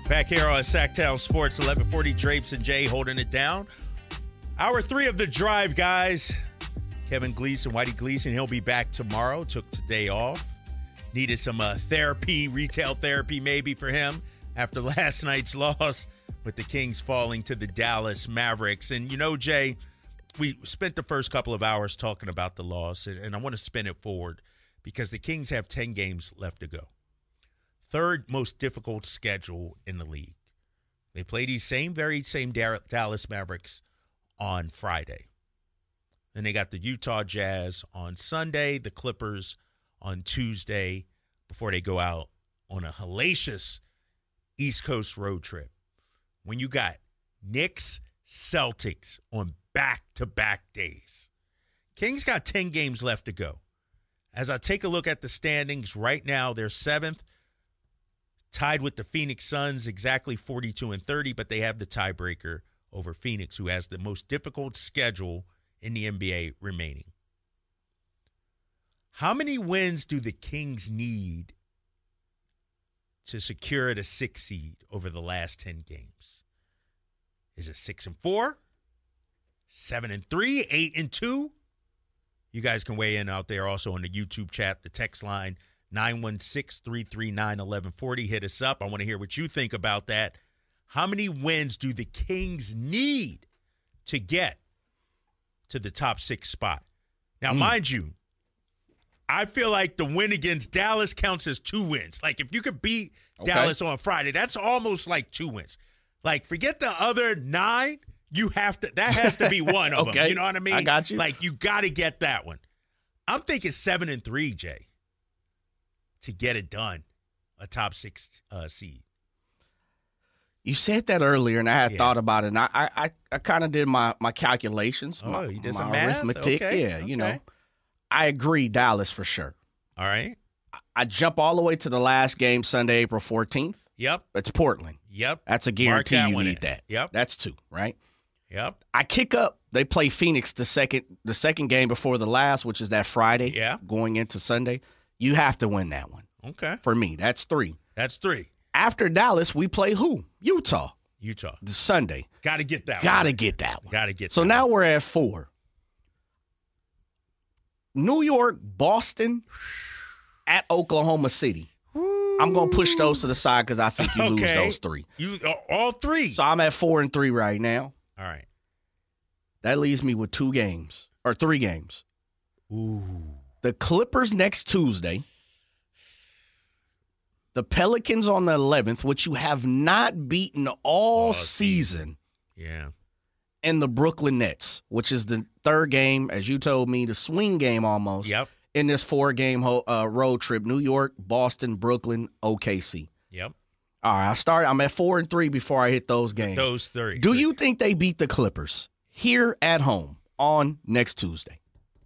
Back here on Sacktown Sports, 1140 Drapes and Jay holding it down. Hour 3 of the drive, guys. Kevin Gleason, Whitey Gleason, he'll be back tomorrow. Took today off. Needed some therapy, retail therapy maybe for him after last night's loss with the Kings falling to the Dallas Mavericks. And, you know, Jay, we spent the first couple of hours talking about the loss, and I want to spin it forward because the Kings have 10 games left to go. Third most difficult schedule in the league. They play these very same Dallas Mavericks on Friday. Then they got the Utah Jazz on Sunday, the Clippers on Tuesday, before they go out on a hellacious East Coast road trip. When you got Knicks, Celtics on back-to-back days. Kings got 10 games left to go. As I take a look at the standings right now, they're 7th. Tied with the Phoenix Suns, exactly 42-30, but they have the tiebreaker over Phoenix, who has the most difficult schedule in the NBA remaining. How many wins do the Kings need to secure the 6th seed over the last 10 games? Is it 6-4, 7-3, 8-2? You guys can weigh in out there also on the YouTube chat, the text line, 916-339-1140. Hit us up. I want to hear what you think about that. How many wins do the Kings need to get to the top 6 spot? Now, mind you, I feel like the win against Dallas counts as 2 wins. Like, if you could beat Dallas on Friday, that's almost like 2 wins. Like, forget the other 9. That has to be one of them. You know what I mean? I got you. Like, you got to get that one. I'm thinking 7-3, Jay, to get it done, a top 6 seed. You said that earlier, and I had thought about it, and I kind of did my calculations. You did some math? Arithmetic. Okay. You know. I agree, Dallas for sure. All right. I jump all the way to the last game, Sunday, April 14th. Yep. It's Portland. Yep. That's a guarantee you need that. Yep. That's 2, right? Yep. I kick up. They play Phoenix the second game before the last, which is that Friday. Yeah. Going into Sunday. You have to win that one. Okay. For me, that's 3. That's 3. After Dallas, we play who? Utah. The Sunday. Got to get that one. Got to get that one. Got to get so that now one. we're at 4. New York, Boston, at Oklahoma City. Ooh. I'm going to push those to the side because I think you lose those 3. All 3. So I'm at 4-3 right now. All right. That leaves me with 2 games or 3 games. Ooh. The Clippers next Tuesday. The Pelicans on the 11th, which you have not beaten all season. Yeah. And the Brooklyn Nets, which is the 3rd game, as you told me, the swing game almost. Yep. In this 4-game road trip, New York, Boston, Brooklyn, OKC. Yep. All right, I'm at 4-3 before I hit those games. Those 3. Do you think they beat the Clippers here at home on next Tuesday?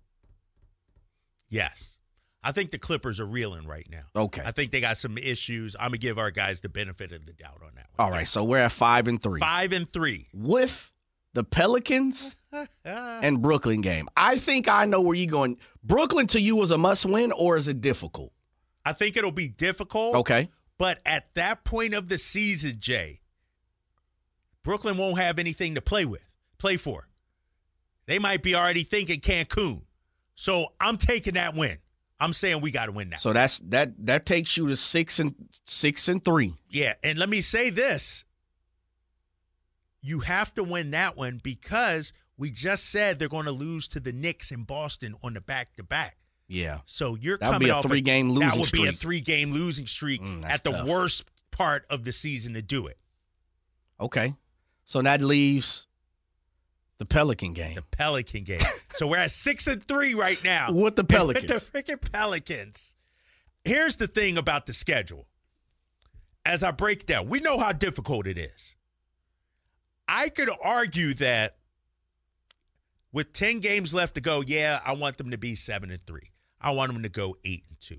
Yes. I think the Clippers are reeling right now. Okay. I think they got some issues. I'm going to give our guys the benefit of the doubt on that one. All right, so we're at 5-3. 5-3. With the Pelicans and Brooklyn game. I think I know where you're going. Brooklyn to you is a must-win, or is it difficult? I think it'll be difficult. Okay. But at that point of the season, Jay, Brooklyn won't have anything to play for. They might be already thinking Cancun. So I'm taking that win. I'm saying we got to win now. So that takes you to 6-3. Yeah, and let me say this. You have to win that one because we just said they're going to lose to the Knicks in Boston on the back-to-back. Yeah. So you're that coming off a 3-game losing streak. That would be a 3-game losing streak at the worst part of the season to do it. Okay. So that leaves the Pelican game. The Pelican game. So we're at 6-3 right now. With the Pelicans. With the freaking Pelicans. Here's the thing about the schedule. As I break down, we know how difficult it is. I could argue that with 10 games left to go, I want them to be 7-3. I want them to go 8-2.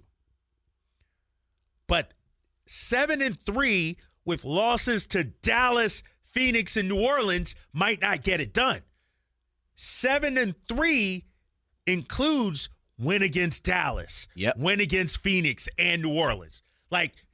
But 7-3 with losses to Dallas, Phoenix, and New Orleans might not get it done. 7-3 includes win against Dallas, win against Phoenix and New Orleans. Like,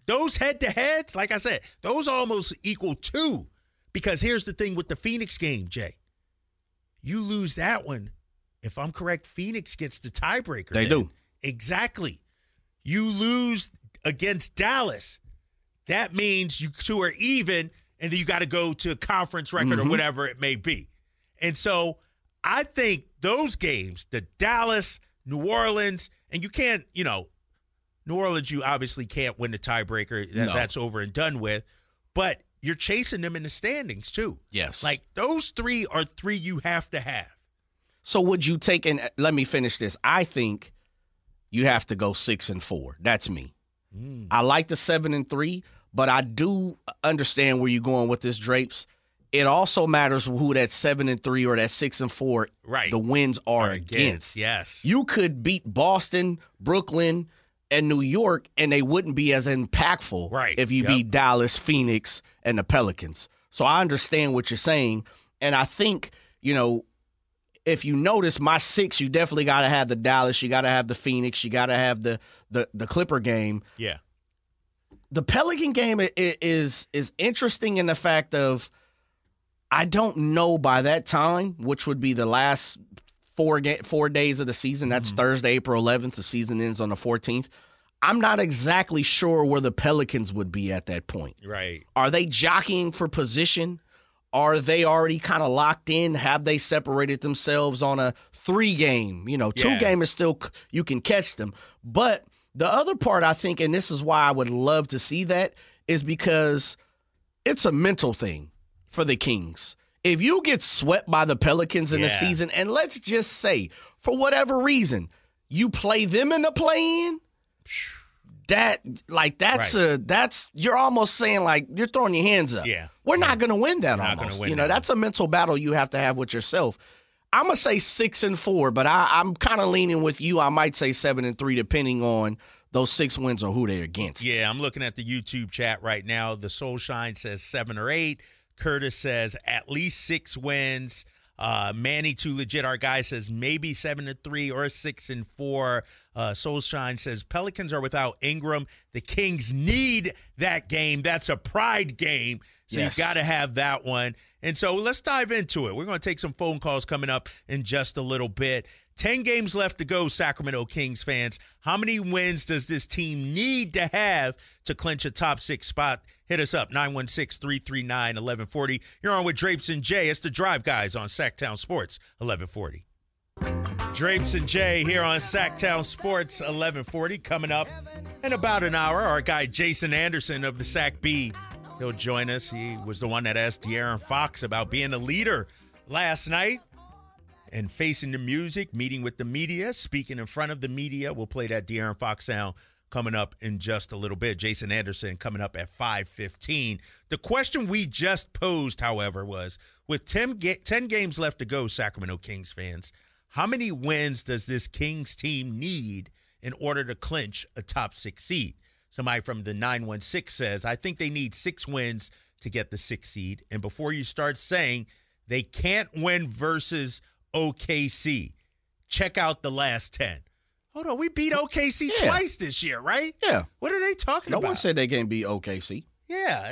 those head-to-heads, like I said, those almost equal 2. Because here's the thing with the Phoenix game, Jay. You lose that one. If I'm correct, Phoenix gets the tiebreaker. They do. Exactly. You lose against Dallas. That means you two are even, and then you got to go to a conference record or whatever it may be. And so I think those games, the Dallas, New Orleans, and you can't, New Orleans, you obviously can't win the tiebreaker. That's over and done with. But you're chasing them in the standings, too. Yes. Like, those 3 are 3 you have to have. So would you take, and let me finish this. I think you have to go 6-4. That's me. I like the 7-3, but I do understand where you're going with this, Drapes. It also matters who that 7-3 or that 6-4 the wins are against. Yes. You could beat Boston, Brooklyn, and New York, and they wouldn't be as impactful if you beat Dallas, Phoenix, and the Pelicans. So I understand what you're saying, and I think, if you notice my 6, you definitely got to have the Dallas, you got to have the Phoenix, you got to have the Clipper game. Yeah. The Pelican game is interesting in the fact of I don't know by that time, which would be the last 4 days of the season. That's Thursday, April 11th. The season ends on the 14th. I'm not exactly sure where the Pelicans would be at that point. Right. Are they jockeying for position? Are they already kind of locked in? Have they separated themselves on a 3-game? 2-game is still, you can catch them. But the other part, I think, and this is why I would love to see that, is because it's a mental thing for the Kings. If you get swept by the Pelicans in the season, and let's just say, for whatever reason, you play them in the play-in, that's you're almost saying, like, you're throwing your hands up. Yeah. We're not going to win that almost. That's a mental battle you have to have with yourself. I'm going to say 6-4, but I'm kind of leaning with you. I might say 7-3, depending on those 6 wins or who they're against. Yeah, I'm looking at the YouTube chat right now. The Soulshine says 7 or 8. Curtis says at least 6 wins. Manny Too Legit, our guy, says maybe 7-3 or 6-4. Soulshine says Pelicans are without Ingram. The Kings need that game. That's a pride game. So you got to have that one. And so let's dive into it. We're going to take some phone calls coming up in just a little bit. 10 games left to go, Sacramento Kings fans. How many wins does this team need to have to clinch a top 6 spot? Hit us up, 916-339-1140. You're on with Drapes and Jay. It's the Drive Guys on Sacktown Sports, 1140. Drapes and Jay here on Sacktown Sports, 1140. Coming up in about an hour, our guy Jason Anderson of the Sac B, he'll join us. He was the one that asked De'Aaron Fox about being a leader last night and facing the music, meeting with the media, speaking in front of the media. We'll play that De'Aaron Fox sound coming up in just a little bit. Jason Anderson coming up at 5:15. The question we just posed, however, was, with 10 games left to go, Sacramento Kings fans, how many wins does this Kings team need in order to clinch a top 6 seed? Somebody from the 916 says, I think they need 6 wins to get the 6th seed. And before you start saying they can't win versus OKC, check out the last 10. Hold on, we beat OKC twice this year, right? Yeah. What are they talking about? No one said they can't beat OKC. Yeah,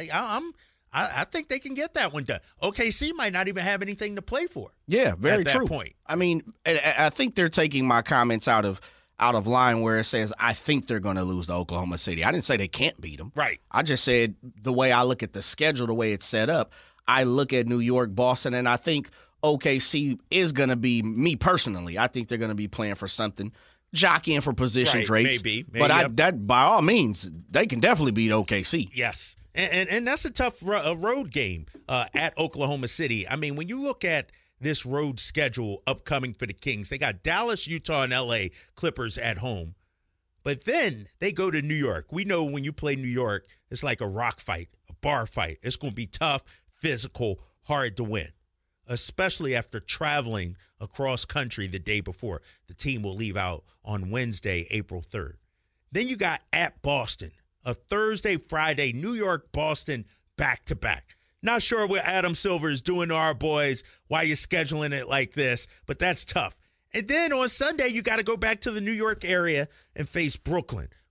I think they can get that one done. OKC might not even have anything to play for. Yeah, very at that true. Point. I mean, I think they're taking my comments out of line where it says I think they're going to lose to Oklahoma City. I didn't say they can't beat them. Right. I just said the way I look at the schedule, the way it's set up, I look at New York, Boston, and I think OKC is going to be, me personally, I think they're going to be playing for something, jockeying for position, right, Drapes. Maybe. But that, by all means, they can definitely beat OKC. Yes. And that's a tough road game at Oklahoma City. I mean, when you look at this road schedule upcoming for the Kings, they got Dallas, Utah, and L.A. Clippers at home. But then they go to New York. We know when you play New York, it's like a rock fight, a bar fight. It's going to be tough, physical, hard to win, especially after traveling across country the day before. The team will leave out on Wednesday, April 3rd. Then you got at Boston, a Thursday, Friday, New York, Boston, back-to-back. Not sure what Adam Silver is doing to our boys, why you're scheduling it like this, but that's tough. And then on Sunday, you got to go back to the New York area and face Brooklyn.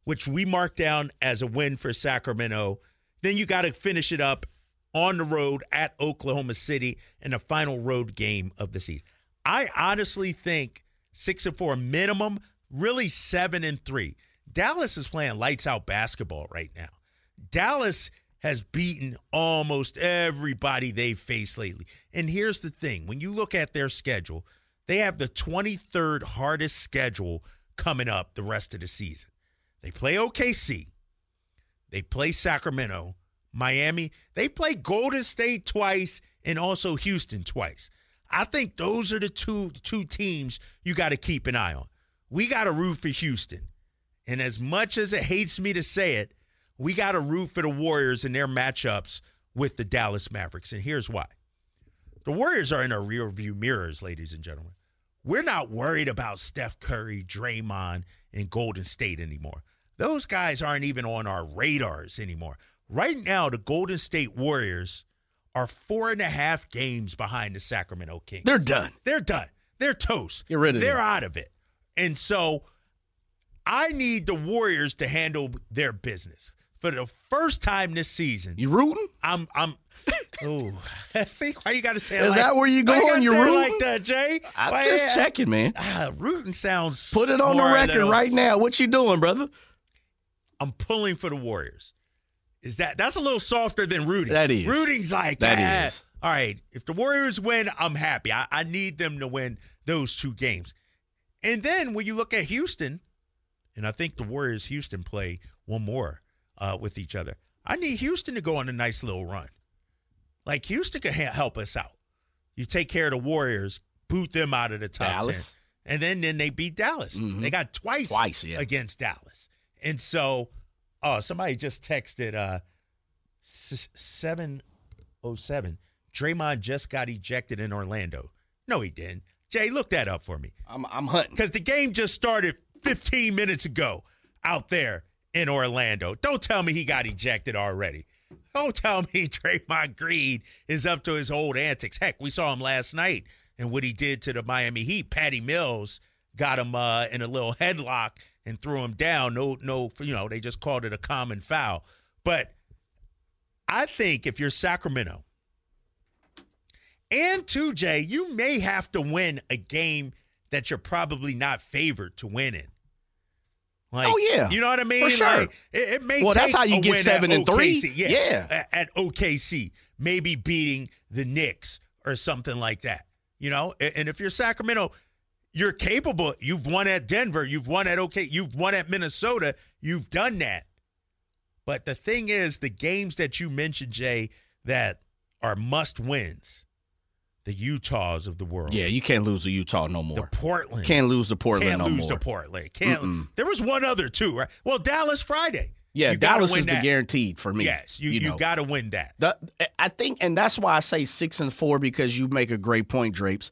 which we marked down as a win for Sacramento. Then you got to finish it up on the road at Oklahoma City in the final road game of the season. I honestly think 6-4 minimum, really 7-3. Dallas is playing lights out basketball right now. Dallas has beaten almost everybody they've faced lately. And here's the thing. When you look at their schedule, they have the 23rd hardest schedule coming up the rest of the season. They play OKC. They play Sacramento, Miami. They play Golden State twice and also Houston twice. I think those are the two teams you got to keep an eye on. We got to root for Houston. And as much as it hates me to say it, we got to root for the Warriors in their matchups with the Dallas Mavericks. And here's why. The Warriors are in our rearview mirrors, ladies and gentlemen. We're not worried about Steph Curry, Draymond, and Golden State anymore. Those guys aren't even on our radars anymore. Right now, the Golden State Warriors are 4.5 games behind the Sacramento Kings. They're done. They're done. They're toast. Get rid of them. They're out of it. And so I need the Warriors to handle their business. For the first time this season. You rooting? I'm oh. See why you got to say it Is like, that where you going? You rooting? Like that, Jay? I'm just checking, man. Rooting sounds. Put it on the record right now. What you doing, brother? I'm pulling for the Warriors. That's a little softer than rooting? That is. Rooting's like that is. All right, if the Warriors win, I'm happy. I need them to win those 2 games. And then when you look at Houston, and I think the Warriors-Houston play one more with each other, I need Houston to go on a nice little run. Like, Houston can help us out. You take care of the Warriors, boot them out of the top Dallas. 10. And then they beat Dallas. Mm-hmm. They got twice against Dallas. And so, somebody just texted 707. Draymond just got ejected in Orlando. No, he didn't. Jay, look that up for me. I'm hunting. Because the game just started 15 minutes ago out there in Orlando. Don't tell me he got ejected already. Don't tell me Draymond Green is up to his old antics. Heck, we saw him last night and what he did to the Miami Heat. Patty Mills got him in a little headlock and threw him down. No, they just called it a common foul. But I think if you're Sacramento, and too, Jay, you may have to win a game that you're probably not favored to win in. Like, oh, yeah. You know what I mean? For sure. Like, it may well, take that's how you get 7-3. Yeah. At OKC, maybe beating the Knicks or something like that. You know? And if you're Sacramento, you're capable. You've won at Denver. You've won at you've won at Minnesota. You've done that. But the thing is, the games that you mentioned, Jay, that are must-wins, the Utahs of the world. Yeah, you can't lose to Utah no more. The Portland. Can't lose to Portland no more. Can't lose to Portland. There was one other, too, right? Well, Dallas Friday. Yeah, you Dallas is the guaranteed for me. Yes, you got to win that. I think, and that's why I say 6-4, because you make a great point, Drapes.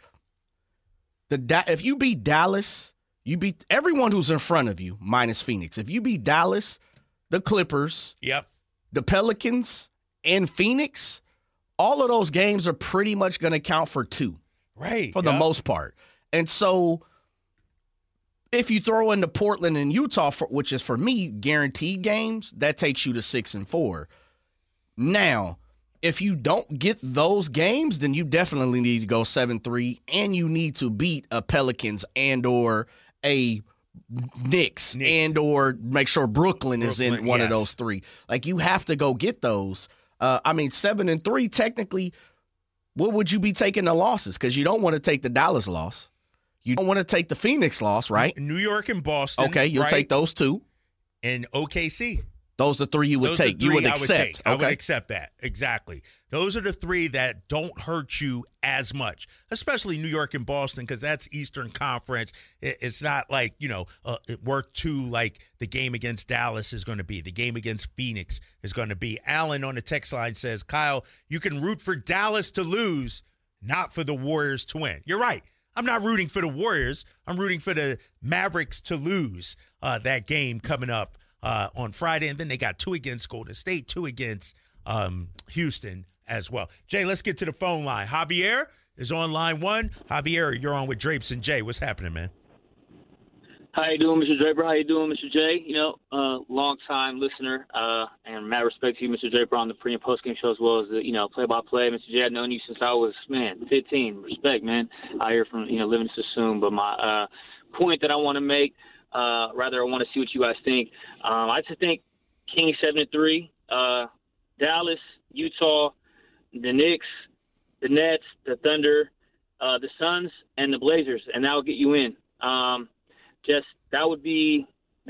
If you beat Dallas, you beat everyone who's in front of you, minus Phoenix. If you beat Dallas, the Clippers, the Pelicans, and Phoenix, all of those games are pretty much going to count for 2. Right. For the most part. And so if you throw in the Portland and Utah, which is for me guaranteed games, that takes you to 6-4. Now, if you don't get those games, then you definitely need to go 7-3, and you need to beat a Pelicans and or a Knicks. And or make sure Brooklyn is in one of those 3. Like, you have to go get those. 7-3, technically, what would you be taking the losses? Because you don't want to take the Dallas loss. You don't want to take the Phoenix loss, right? New York and Boston. Okay, you'll take those 2. And OKC. Those are 3 you would take. You would accept. I would accept that. Exactly. Those are the 3 that don't hurt you as much, especially New York and Boston, because that's Eastern Conference. It's not like, worth 2 like the game against Dallas is going to be. The game against Phoenix is going to be. Alan on the text line says, Kyle, you can root for Dallas to lose, not for the Warriors to win. You're right. I'm not rooting for the Warriors. I'm rooting for the Mavericks to lose that game coming up on Friday. And then they got 2 against Golden State, 2 against Houston as well. Jay, let's get to the phone line. Javier is on line 1. Javier, you're on with Drapes and Jay. What's happening, man? How you doing, Mr. Draper? How you doing, Mr. J? Long-time listener, and mad respect to you, Mr. Draper, on the pre- and post-game show as well as the, play-by-play. Mr. J, I've known you since I was, 15. Respect, man. Out here from, living in Sassoon. But my point that I want to make, I want to see what you guys think. I just think Kings 7-3, Dallas, Utah, the Knicks, the Nets, the Thunder, the Suns, and the Blazers, and that will get you in. That would be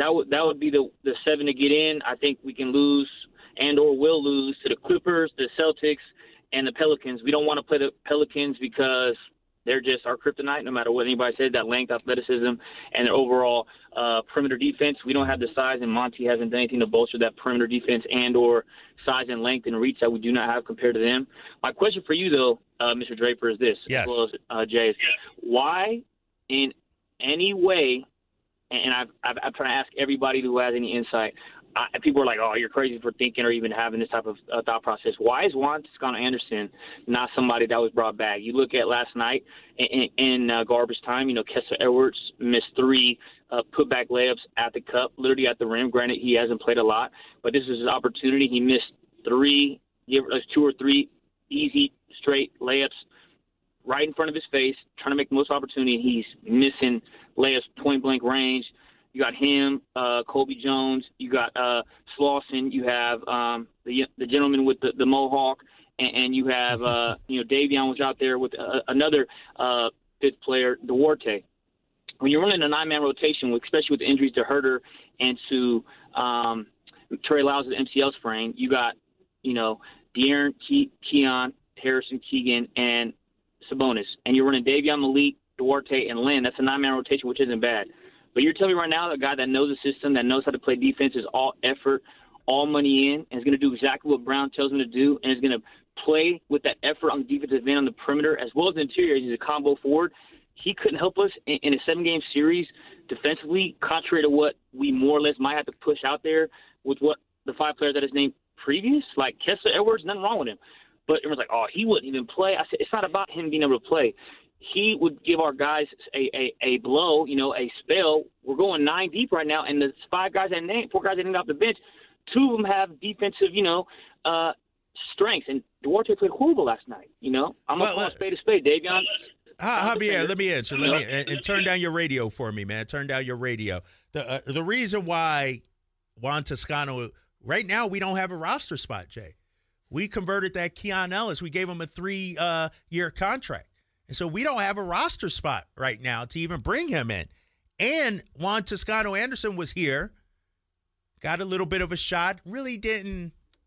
the 7 to get in. I think we can lose and or will lose to the Clippers, the Celtics, and the Pelicans. We don't want to play the Pelicans because they're just our kryptonite, no matter what anybody said, that length, athleticism, and their overall perimeter defense. We don't have the size, and Monty hasn't done anything to bolster that perimeter defense and or size and length and reach that we do not have compared to them. My question for you, though, Mr. Draper, is this, yes, as well as Jay's. Why in any way, and I've tried to ask everybody who has any insight, people are like, oh, you're crazy for thinking or even having this type of thought process. Why is Juan Toscano-Anderson not somebody that was brought back? You look at last night in garbage time, Kessler Edwards missed 3 put-back layups at the cup, literally at the rim. Granted, he hasn't played a lot, but this is his opportunity. He missed 2 or 3 easy, straight layups right in front of his face, trying to make the most opportunity. He's missing layups point-blank range. You got him, Kobe Jones. You got Slauson. You have the gentleman with the mohawk, and you have Davion was out there with another 5th player, Duarte. When you're running a 9-man rotation, especially with the injuries to Herter and to Trey Lyles' MCL sprain, you got De'Aaron, Keon, Harrison, Keegan, and Sabonis, and you're running Davion, Malik, Duarte, and Lynn. That's a 9-man rotation, which isn't bad. But you're telling me right now, a guy that knows the system, that knows how to play defense, is all effort, all money in, and is going to do exactly what Brown tells him to do, and is going to play with that effort on the defensive end on the perimeter as well as the interior. He's a combo forward. He couldn't help us in a 7-game series defensively, contrary to what we more or less might have to push out there with what the 5 players that is named previous, like Kessler Edwards, nothing wrong with him. But everyone's like, oh, he wouldn't even play. I said, it's not about him being able to play. He would give our guys a blow, a spell. We're going 9 deep right now, and the 4 guys that named off the bench, 2 of them have defensive, strengths. And Duarte played horrible last night. I'm going to call a spade a spade. Davion. Javier, let me answer. And turn down your radio for me, man. Turn down your radio. The reason why Juan Toscano, right now we don't have a roster spot, Jay. We converted that Keon Ellis. We gave him a 3-year contract. And so we don't have a roster spot right now to even bring him in. And Juan Toscano-Anderson was here, got a little bit of a shot, really didn't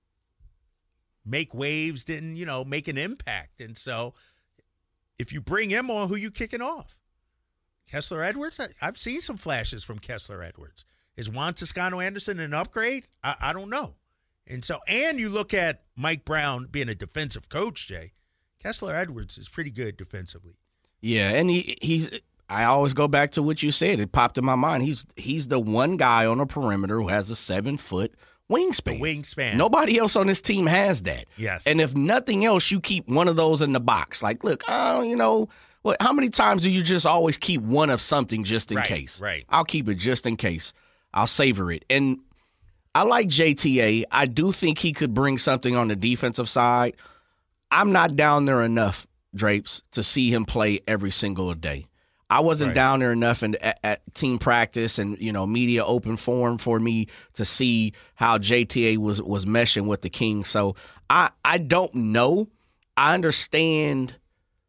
make waves, didn't, make an impact. And so if you bring him on, who you kicking off? Kessler Edwards? I've seen some flashes from Kessler Edwards. Is Juan Toscano-Anderson an upgrade? I don't know. And so, and you look at Mike Brown being a defensive coach, Jay. Kessler Edwards is pretty good defensively. Yeah, and he's. I always go back to what you said. It popped in my mind. He's the one guy on the perimeter who has a 7-foot wingspan. Wingspan. Nobody else on this team has that. Yes. And if nothing else, you keep one of those in the box. Like, look, how many times do you just always keep one of something just in case? Right. I'll keep it just in case. I'll savor it. And I like JTA. I do think he could bring something on the defensive side. I'm not down there enough, Drapes, to see him play every single day. I wasn't down there enough at team practice and, media open forum for me to see how JTA was meshing with the Kings. So I don't know. I understand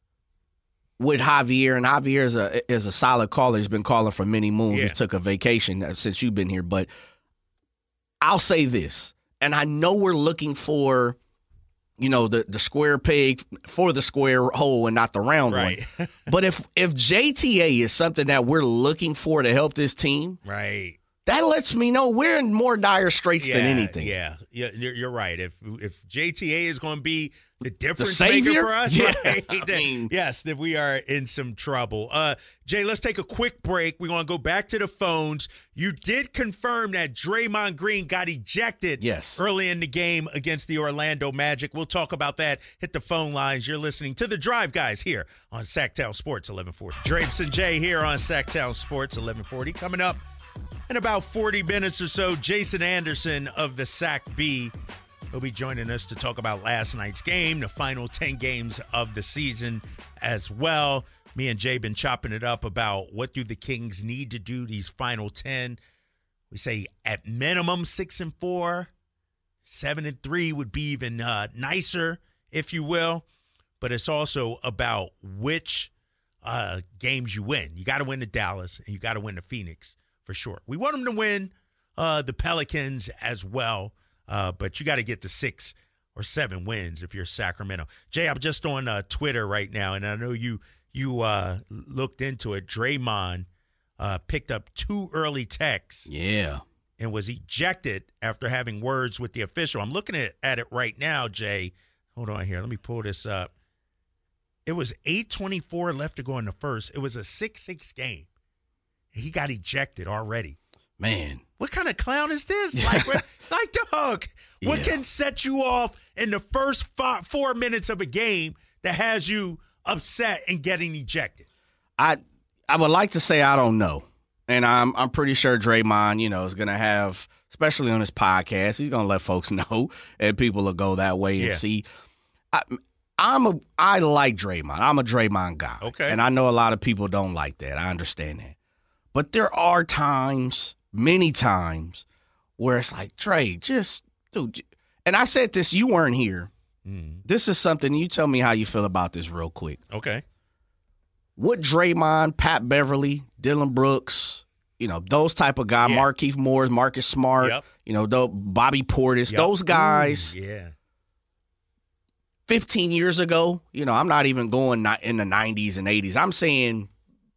with Javier, and Javier is a solid caller. He's been calling for many moons. He took a vacation since you've been here. But I'll say this, and I know we're looking for – the square peg for the square hole and not the round one. But if JTA is something that we're looking for to help this team, right, that lets me know we're in more dire straits than anything. Yeah, you're right. If JTA is going to be the difference savior? maker for us. Yeah, Right? I mean, yes, that we are in some trouble. Jay, let's take a quick break. We're going to go back to the phones. You did confirm that Draymond Green got ejected early in the game against the Orlando Magic. We'll talk about that. Hit the phone lines. You're listening to The Drive, guys, here on Sacktown Sports 1140. Drapes and Jay here on Sacktown Sports 1140. Coming up in about 40 minutes or so, Jason Anderson of the Sack B. He'll be joining us to talk about last night's game, the final 10 games of the season as well. Me and Jay been chopping it up about what do the Kings need to do these final 10. We say at minimum 6-4, 7-3 would be even nicer, if you will. But it's also about which games you win. You got to win the Dallas and you got to win the Phoenix for sure. We want them to win the Pelicans as well. But you got to get to 6 or 7 wins if you're Sacramento. Jay, I'm just on Twitter right now, and I know you looked into it. Draymond picked up 2 early texts. Yeah. And was ejected after having words with the official. I'm looking at it right now, Jay. Hold on here. Let me pull this up. It was 8:24 left to go in the first. It was a 6-6 game. He got ejected already. Man. What kind of clown is this? Like dog, what can set you off in the first 4 minutes of a game that has you upset and getting ejected? I would like to say I don't know. And I'm pretty sure Draymond, is going to have, especially on his podcast, he's going to let folks know, and people will go that way and see. I like Draymond. I'm a Draymond guy. Okay. And I know a lot of people don't like that. I understand that. But there are times, many times, where it's like, Dre, just, dude. And I said this, you weren't here. This is something, you tell me how you feel about this real quick. Okay. What Draymond, Pat Beverly, Dylan Brooks, those type of guys, Markieff Morris, Marcus Smart, Bobby Portis, those guys. Ooh, yeah. 15 years ago, I'm not even going in the 90s and 80s. I'm saying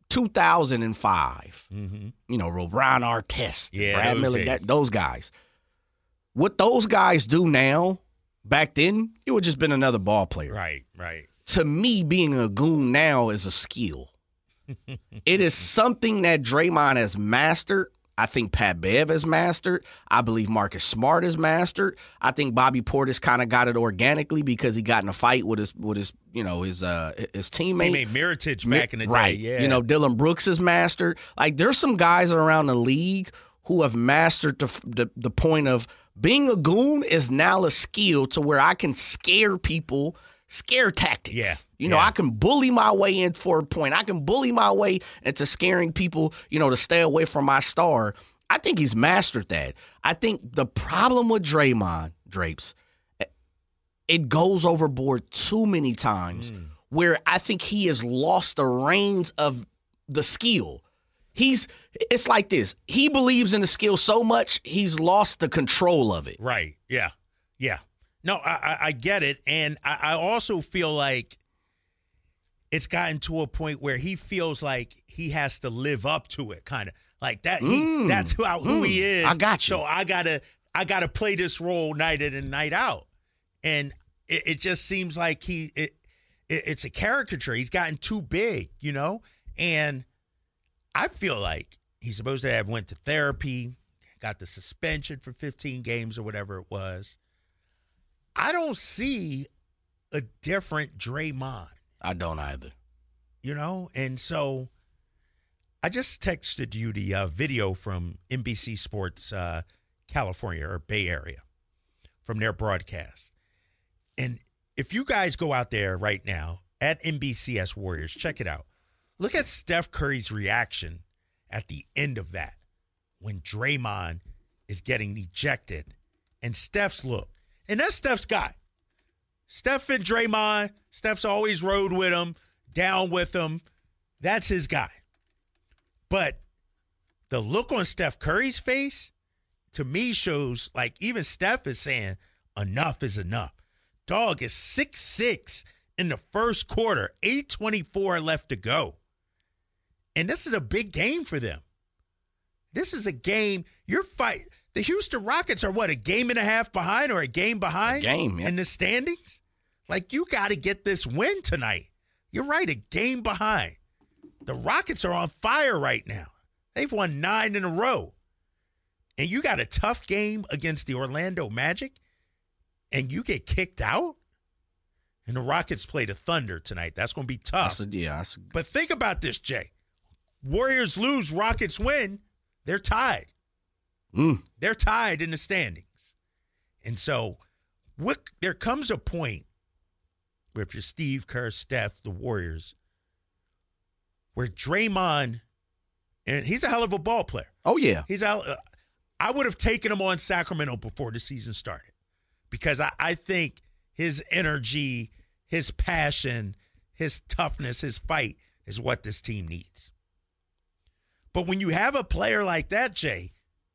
2005. Ron Artest, Brad Miller, those guys. What those guys do now, back then, it would just been another ball player. Right. To me, being a goon now is a skill. It is something that Draymond has mastered. I think Pat Bev has mastered. I believe Marcus Smart has mastered. I think Bobby Portis kind of got it organically because he got in a fight with his teammate. Teammate Mirotic back in the day. Right. Yeah. Dylan Brooks has mastered. Like, there's some guys around the league who have mastered the point of being a goon is now a skill to where I can scare people. Scare tactics. Yeah. I can bully my way in for a point. I can bully my way into scaring people, to stay away from my star. I think he's mastered that. I think the problem with Draymond, Drapes, it goes overboard too many times where I think he has lost the reins of the skill. It's like this. He believes in the skill so much, he's lost the control of it. Right. Yeah. No, I get it. And I also feel like it's gotten to a point where he feels like he has to live up to it, kind of like that. That's who he is. I got you. So I gotta play this role night in and night out. And it just seems like it's a caricature. He's gotten too big, and I feel like he's supposed to have went to therapy, got the suspension for 15 games or whatever it was. I don't see a different Draymond. I don't either. And so I just texted you the video from NBC Sports California or Bay Area from their broadcast. And if you guys go out there right now at NBCS Warriors, check it out. Look at Steph Curry's reaction at the end of that when Draymond is getting ejected and Steph's look. And that's Steph's guy. Steph and Draymond, Steph's always rode with him, down with him. That's his guy. But the look on Steph Curry's face, to me, shows like even Steph is saying, enough is enough. Dog is 6'6" in the first quarter, 8:24 left to go. And this is a big game for them. This is a game, The Houston Rockets are a game and a half behind or a game behind in the standings? Like, you got to get this win tonight. You're right, a game behind. The Rockets are on fire right now. They've won 9 in a row. And you got a tough game against the Orlando Magic, and you get kicked out? And the Rockets play the Thunder tonight. That's going to be tough. But think about this, Jay. Warriors lose, Rockets win. They're tied. They're tied in the standings. And so there comes a point where if you're Steve Kerr, Steph, the Warriors, where Draymond, and he's a hell of a ball player. Oh, yeah. I would have taken him on Sacramento before the season started because I think his energy, his passion, his toughness, his fight is what this team needs. But when you have a player like that, Jay,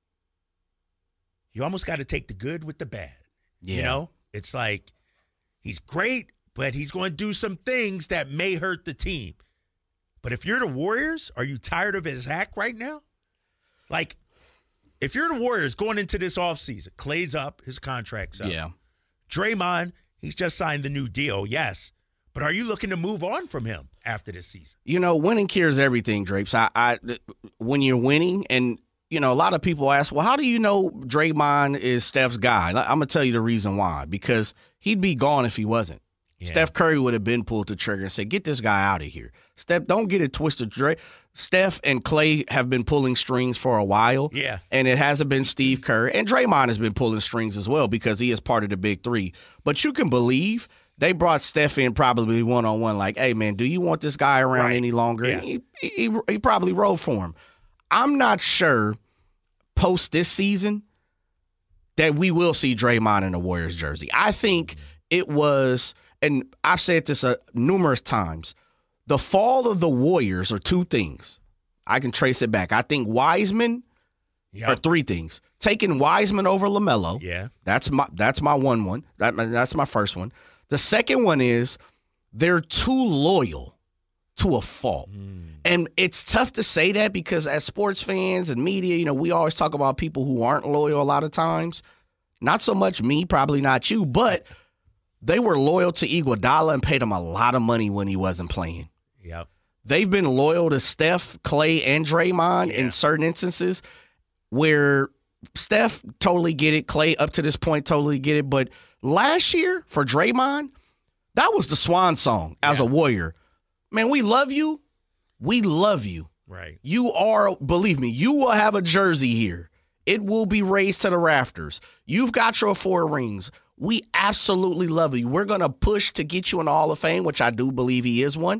you almost got to take the good with the bad. Yeah. You know, it's like he's great, but he's going to do some things that may hurt the team. But if you're the Warriors, are you tired of his hack right now? Like, if you're the Warriors going into this offseason, Klay's up, his contract's up. Yeah. Draymond, he's just signed the new deal, yes. But are you looking to move on from him after this season? You know, winning cures everything, Drapes. When you're winning, and, you know, a lot of people ask, well, how do you know Draymond is Steph's guy? I'm going to tell you the reason why. Because he'd be gone if he wasn't. Yeah. Steph Curry would have been pulled the trigger and said, get this guy out of here. Steph, don't get it twisted. Steph and Klay have been pulling strings for a while. Yeah. And it hasn't been Steve Kerr. And Draymond has been pulling strings as well because he is part of the big three. But you can believe they brought Steph in probably one-on-one like, hey, man, do you want this guy around any longer? Yeah. He probably rode for him. I'm not sure post this season that we will see Draymond in a Warriors jersey. I think it was, and I've said this numerous times, the fall of the Warriors are two things. I can trace it back. I think Wiseman are three things. Taking Wiseman over LaMelo. Yeah. That's my one. That's my first one. The second one is they're too loyal to a fault. And it's tough to say that because as sports fans and media, you know, we always talk about people who aren't loyal a lot of times. Not so much me, probably not you, but they were loyal to Iguodala and paid him a lot of money when he wasn't playing. Yep. They've been loyal to Steph, Klay, and Draymond in certain instances where Steph totally get it, Klay up to this point totally get it. But last year for Draymond, that was the swan song as a Warrior. Man, we love you. We love you. Right. You are, believe me, you will have a jersey here. It will be raised to the rafters. You've got your 4 rings. We absolutely love you. We're going to push to get you in the Hall of Fame, which I do believe he is one.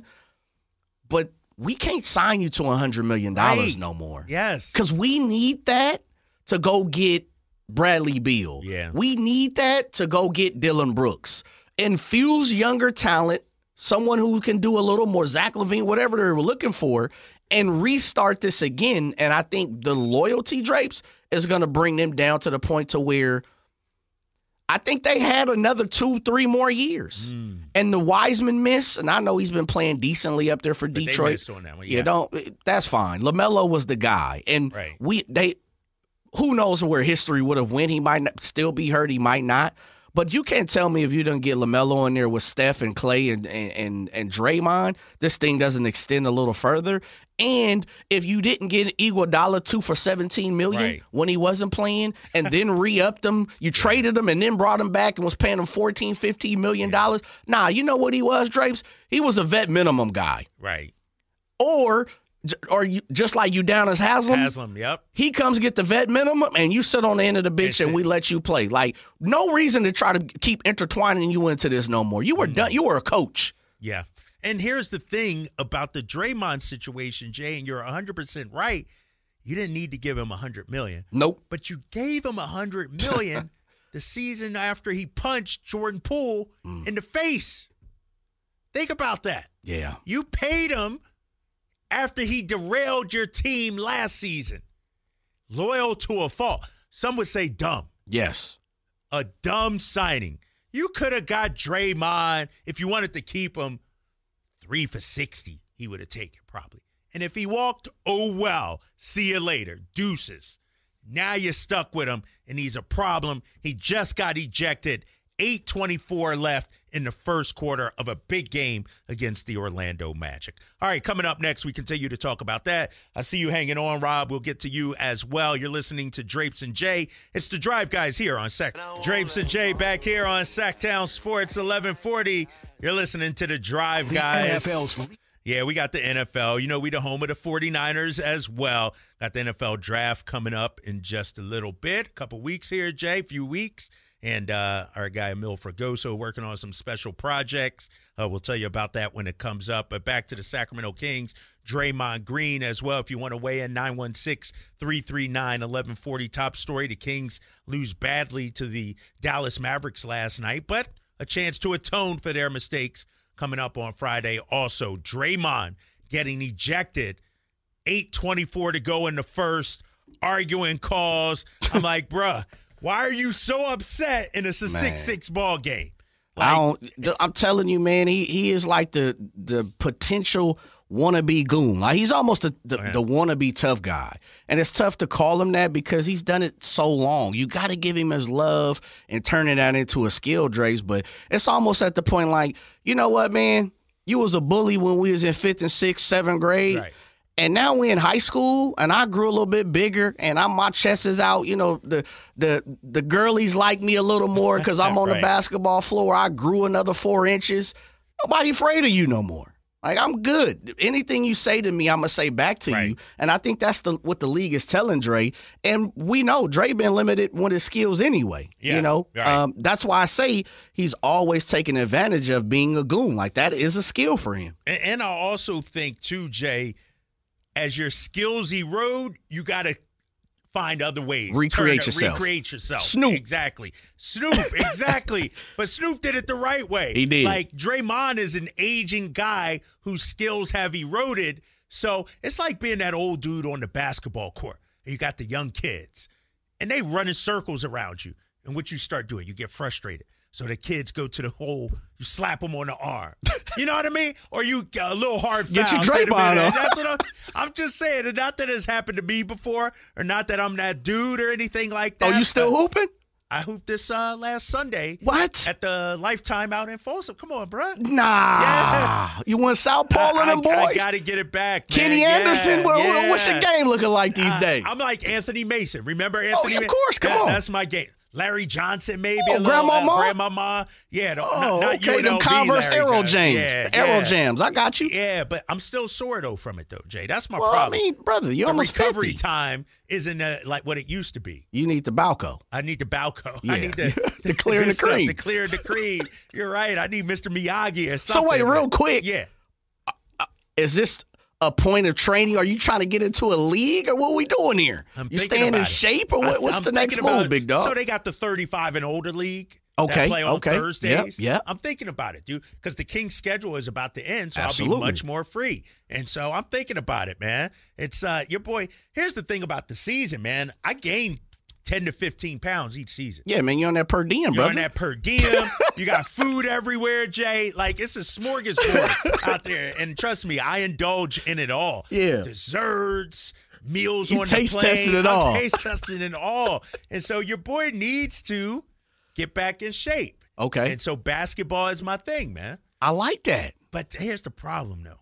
But we can't sign you to $100 million no more. Yes. Because we need that to go get Bradley Beal. Yeah. We need that to go get Dylan Brooks. Infuse younger talent, someone who can do a little more, Zach LaVine, whatever they're looking for, and restart this again. And I think the loyalty, Drapes, is going to bring them down to the point to where I think they had another 2-3 more years. And the Wiseman miss, and I know he's been playing decently up there for Detroit. They missed on that one, that's fine. LaMelo was the guy. And who knows where history would have went. He might not still be hurt. He might not. But you can't tell me if you don't get LaMelo in there with Steph and Klay and Draymond, this thing doesn't extend a little further. And if you didn't get Iguodala 2 for $17 million when he wasn't playing and then re-upped him, you traded him and then brought him back and was paying him $14, $15 million. Nah, you know what he was, Drapes? He was a vet minimum guy. Right. Or you, just like Udonis Haslem. Haslem, yep. He comes get the vet minimum, and you sit on the end of the bench, and we let you play. Like, no reason to try to keep intertwining you into this no more. You were done. You were a coach. Yeah. And here's the thing about the Draymond situation, Jay, and you're 100% right. You didn't need to give him $100 million. Nope. But you gave him $100 million the season after he punched Jordan Poole in the face. Think about that. Yeah. You paid him after he derailed your team last season. Loyal to a fault. Some would say dumb. Yes. A dumb signing. You could have got Draymond, if you wanted to keep him, 3 for $60. He would have taken probably. And if he walked, oh well. See you later. Deuces. Now you're stuck with him, and he's a problem. He just got ejected 8:24 left in the first quarter of a big game against the Orlando Magic. All right, coming up next, we continue to talk about that. I see you hanging on, Rob. We'll get to you as well. You're listening to Drapes and Jay. It's the Drive Guys here on Sac. Drapes and Jay back here on Sacktown Sports 1140. You're listening to the Drive Guys. Yeah, we got the NFL. You know, we the home of the 49ers as well. Got the NFL draft coming up in just a little bit. A couple weeks here, Jay, a few weeks. And our guy, Emil Fragoso, working on some special projects. We'll tell you about that when it comes up. But back to the Sacramento Kings, Draymond Green as well. If you want to weigh in, 916-339-1140. Top story, the Kings lose badly to the Dallas Mavericks last night, but a chance to atone for their mistakes coming up on Friday. Also, Draymond getting ejected, 8:24 to go in the first, arguing calls. I'm like, bruh, why are you so upset in a 6-6 ball game? Like, I'm telling you, man, he is like the potential wannabe goon. Like, he's almost the wannabe tough guy. And it's tough to call him that because he's done it so long. You got to give him his love and turning that into a skill, Drapes. But it's almost at the point like, you know what, man? You was a bully when we was in 5th and 6th, 7th grade. Right. And now we in high school, and I grew a little bit bigger, and my chest is out. You know, the girlies like me a little more because I'm on the basketball floor. I grew another 4 inches. Nobody afraid of you no more. Like, I'm good. Anything you say to me, I'm going to say back to you. And I think that's what the league is telling Dre. And we know Dre been limited with his skills anyway. Yeah, you know, right. That's why I say he's always taking advantage of being a goon. Like, that is a skill for him. And I also think, too, Jay, as your skills erode, you got to find other ways. Recreate yourself. Snoop. Exactly. But Snoop did it the right way. He did. Like, Draymond is an aging guy whose skills have eroded. So it's like being that old dude on the basketball court. And you got the young kids. And they run in circles around you. And what you start doing, you get frustrated. So the kids go to the hole, you slap them on the arm. You know what I mean? Or you get a little hard foul. Get your Draymond on. That's what I'm just saying. And not that it's happened to me before, or not that I'm that dude or anything like that. Oh, you still hooping? I hooped this last Sunday. What? At the Lifetime out in Folsom. Come on, bro. Nah. Yes. You want South Paul and them boys? I got to get it back, man. Kenny Anderson? What's your game looking like these days? I'm like Anthony Mason. Remember Anthony Mason? Of course. Come on. That's my game. Larry Johnson, maybe a little. Grandmama? Yeah. Okay, UNLV, them Converse Larry Aero Johnson. Jams. Aero Jams. I got you. Yeah, but I'm still sore, though, from it, though, Jay. That's my problem. I mean, brother, you're almost 50. Recovery time isn't like what it used to be. You need the Balco. I need the Balco. Yeah. I need the clear and the cream. The clear and the cream. You're right. I need Mr. Miyagi or something. So, wait, real quick. Yeah. Is this a point of training? Are you trying to get into a league, or what are we doing here? You staying in shape, or what's the next move, big dog? So they got the 35 and older league. Okay. That play on Thursdays. Yeah. I'm thinking about it, dude, because the Kings schedule is about to end, so Absolutely. I'll be much more free. And so I'm thinking about it, man. It's your boy. Here's the thing about the season, man. I gained 10 to 15 pounds each season. Yeah, man, you're on that per diem, brother. You're on that per diem. You got food everywhere, Jay. Like, it's a smorgasbord out there. And trust me, I indulge in it all. Yeah. Desserts, meals You on the plane. taste tested it all. I'm taste testing it all. And so your boy needs to get back in shape. Okay. And so basketball is my thing, man. I like that. But here's the problem, though.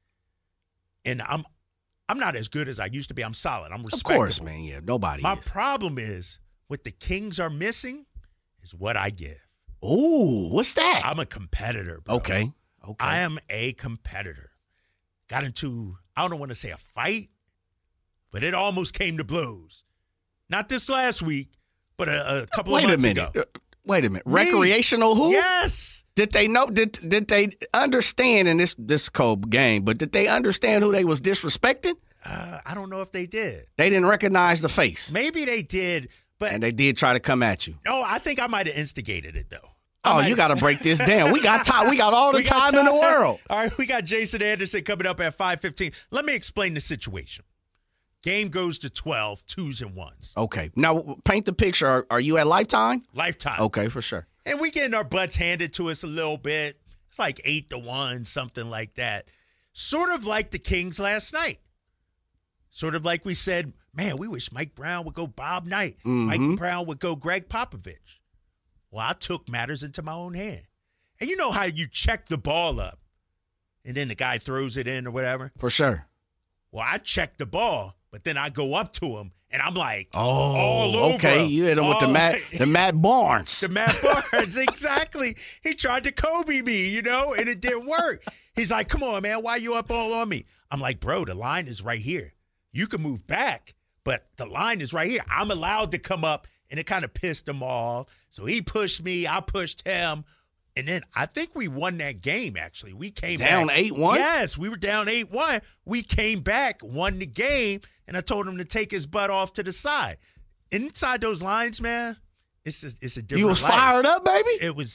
And I'm not as good as I used to be. I'm solid. I'm respectable. Of course, man. Yeah, nobody My is. problem is what the Kings are missing is what I give. Ooh, what's that? I'm a competitor, bro. Okay. I am a competitor. Got into, I don't want to say a fight, but it almost came to blows. Not this last week, but a couple of months ago. Wait a minute. Recreational who? Yes. Did they know? Did they understand in this cold game? But did they understand who they was disrespecting? I don't know if they did. They didn't recognize the face. Maybe they did, but and they did try to come at you. No, I think I might have instigated it though. You got to break this down. We got time. We got all the time in the world. All right, we got Jason Anderson coming up at 5:15. Let me explain the situation. Game goes to 12, 2s and 1s. Okay. Now, paint the picture. Are you at Lifetime? Lifetime. Okay, for sure. And we getting our butts handed to us a little bit. It's like 8-1, something like that. Sort of like the Kings last night. Sort of like we said, man, we wish Mike Brown would go Bob Knight. Mm-hmm. Mike Brown would go Greg Popovich. Well, I took matters into my own hand. And you know how you check the ball up and then the guy throws it in or whatever? For sure. Well, I checked the ball, but then I go up to him and I'm like, Oh, all over. okay. You hit him with the Matt Barnes. The Matt Barnes, exactly. He tried to Kobe me, and it didn't work. He's like, come on, man, why you up all on me? I'm like, bro, the line is right here. You can move back, but the line is right here. I'm allowed to come up, and it kind of pissed him off. So he pushed me, I pushed him, and then I think we won that game, actually. We came down back. 8-1? Yes, we were down 8-1. We came back, won the game, and I told him to take his butt off to the side. Inside those lines, man, it's a different You was life. fired up, baby? It was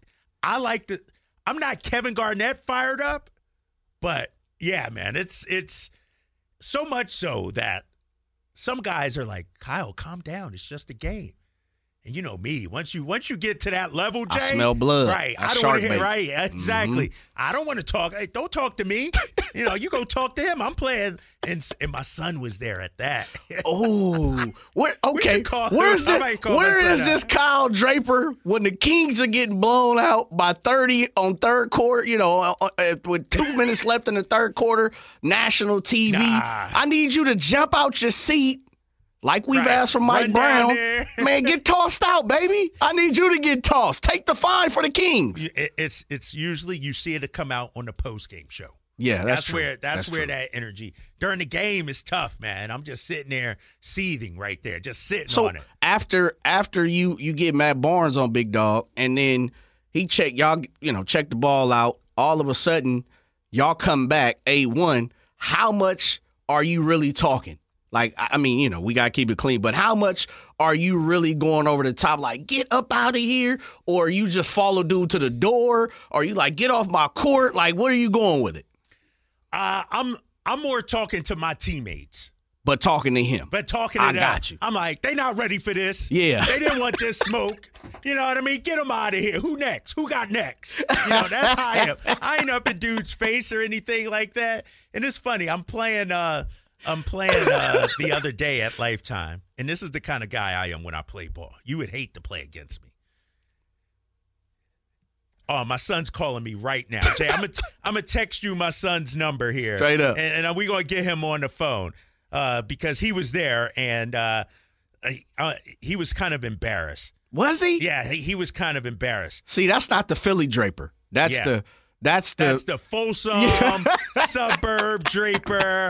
I like the I'm not Kevin Garnett fired up, but yeah, man, it's so much so that some guys are like, Kyle, calm down. It's just a game. And you know me, once you get to that level, Jay, I smell blood. Right? That's I don't want to shark hear. bait. Right? Exactly. I don't want to talk. Hey, don't talk to me. You go talk to him. I'm playing, and my son was there at that. Oh, okay. Where is this Kyle Draper when the Kings are getting blown out by 30 on third quarter? With 2 minutes left in the third quarter, national TV. Nah. I need you to jump out your seat. Like we've asked from Mike Run Brown, down there. man, get tossed out, baby. I need you to get tossed. Take the fine for the Kings. It's usually you see it come out on the post game show. Yeah, that's where true. that energy during the game is tough, man. I'm just sitting there seething right there, just sitting So on it. after you get Matt Barnes on Big Dog, and then he check the ball out. All of a sudden, y'all come back 8-1. How much are you really talking? Like, I mean, we got to keep it clean, but how much are you really going over the top? Like, get up out of here, or you just follow dude to the door, or you like, get off my court? Like, what are you going with it? I'm more talking to my teammates. But talking to him. But talking to them. I got you. I'm like, they not ready for this. Yeah. They didn't want this smoke. You know what I mean? Get them out of here. Who next? Who got next? That's how I am. I ain't up in dude's face or anything like that. And it's funny. I'm playing the other day at Lifetime, and this is the kind of guy I am when I play ball. You would hate to play against me. Oh, my son's calling me right now. Jay, I'm gonna text you my son's number here. Straight up. And we're going to get him on the phone because he was there, and he was kind of embarrassed. Was he? Yeah, he was kind of embarrassed. See, that's not the Philly Draper. That's the Folsom suburb Draper.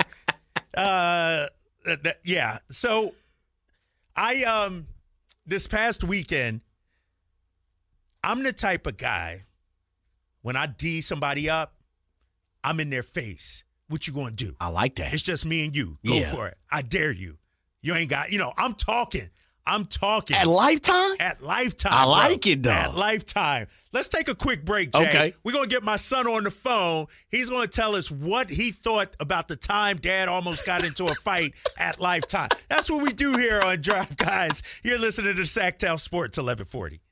Yeah. So I this past weekend, I'm the type of guy, when I D somebody up, I'm in their face. What you gonna do? I like that. It's just me and you. Go for it. I dare you. You ain't got, I'm talking. At Lifetime? At Lifetime. I like it, though. At Lifetime. Let's take a quick break, Jay. Okay. We're going to get my son on the phone. He's going to tell us what he thought about the time Dad almost got into a fight at Lifetime. That's what we do here on Drive, guys. You're listening to Sacktown Sports 1140.